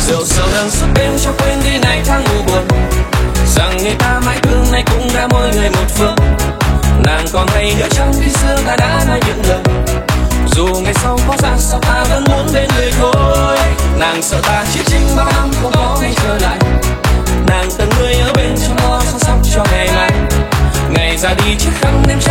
rượu sầu đằng suốt đêm cho quên đi ngày tháng u buồn, rằng người ta mãi thương nay cũng đã mỗi người một phương. Nàng còn hay nhớ chăng khi xưa ta đã nói những lời, dù ngày sau có ra sao ta vẫn muốn bên người thôi. Nàng sợ ta chia chinh bao năm không có ngày trở lại, nàng từng người ở bên trong lo săn sóc cho ngày mai. Ngày ra đi chiếc khăn em